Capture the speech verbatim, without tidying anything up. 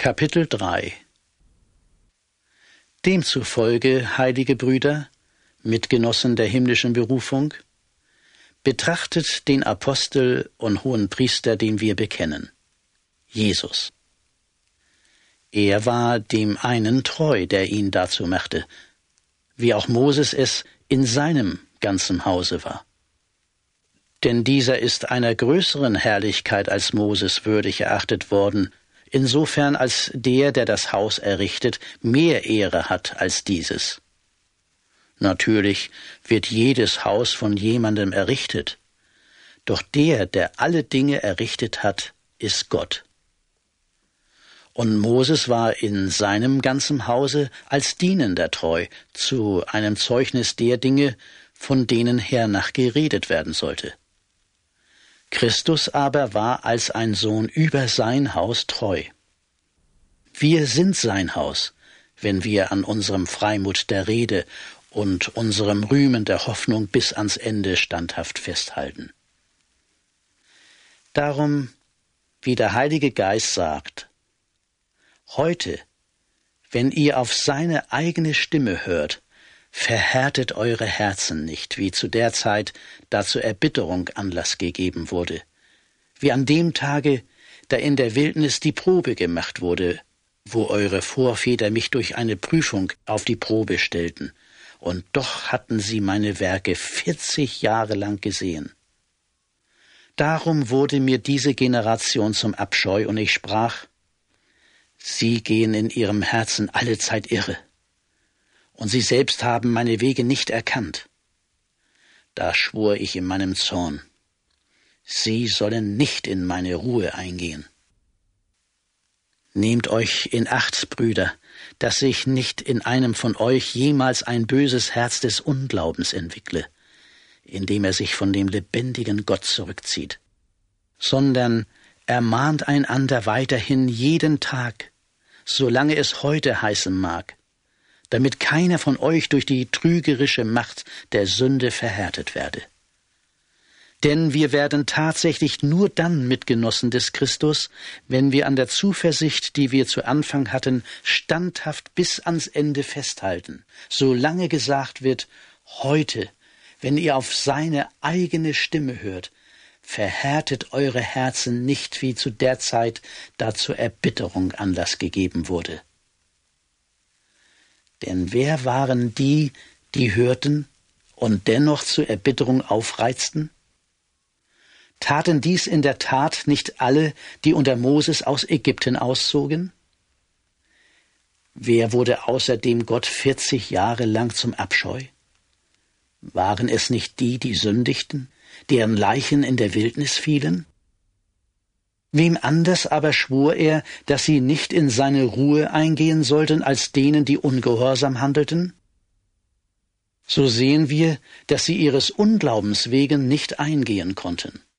Kapitel drei. Demzufolge, heilige Brüder, Mitgenossen der himmlischen Berufung, betrachtet den Apostel und Hohenpriester, den wir bekennen, Jesus. Er war dem einen treu, der ihn dazu machte, wie auch Moses es in seinem ganzen Hause war. Denn dieser ist einer größeren Herrlichkeit als Moses würdig erachtet worden, insofern als der, der das Haus errichtet, mehr Ehre hat als dieses. Natürlich wird jedes Haus von jemandem errichtet, doch der, der alle Dinge errichtet hat, ist Gott. Und Moses war in seinem ganzen Hause als Dienender treu, zu einem Zeugnis der Dinge, von denen hernach geredet werden sollte. Christus aber war als ein Sohn über sein Haus treu. Wir sind sein Haus, wenn wir an unserem Freimut der Rede und unserem Rühmen der Hoffnung bis ans Ende standhaft festhalten. Darum, wie der Heilige Geist sagt, heute, wenn ihr auf seine eigene Stimme hört, verhärtet eure Herzen nicht, wie zu der Zeit, da zur Erbitterung Anlass gegeben wurde, wie an dem Tage, da in der Wildnis die Probe gemacht wurde, wo eure Vorväter mich durch eine Prüfung auf die Probe stellten, und doch hatten sie meine Werke vierzig Jahre lang gesehen. Darum wurde mir diese Generation zum Abscheu, und ich sprach, sie gehen in ihrem Herzen allezeit irre, und sie selbst haben meine Wege nicht erkannt. Da schwor ich in meinem Zorn, sie sollen nicht in meine Ruhe eingehen. Nehmt euch in Acht, Brüder, dass sich nicht in einem von euch jemals ein böses Herz des Unglaubens entwickle, indem er sich von dem lebendigen Gott zurückzieht, sondern ermahnt einander weiterhin jeden Tag, solange es heute heißen mag, damit keiner von euch durch die trügerische Macht der Sünde verhärtet werde. Denn wir werden tatsächlich nur dann Mitgenossen des Christus, wenn wir an der Zuversicht, die wir zu Anfang hatten, standhaft bis ans Ende festhalten, solange gesagt wird, heute, wenn ihr auf seine eigene Stimme hört, verhärtet eure Herzen nicht wie zu der Zeit, da zur Erbitterung Anlass gegeben wurde. Denn wer waren die, die hörten und dennoch zur Erbitterung aufreizten? Taten dies in der Tat nicht alle, die unter Moses aus Ägypten auszogen? Wer wurde außerdem Gott vierzig Jahre lang zum Abscheu? Waren es nicht die, die sündigten, deren Leichen in der Wildnis fielen? Wem anders aber schwor er, dass sie nicht in seine Ruhe eingehen sollten, als denen, die ungehorsam handelten? So sehen wir, dass sie ihres Unglaubens wegen nicht eingehen konnten.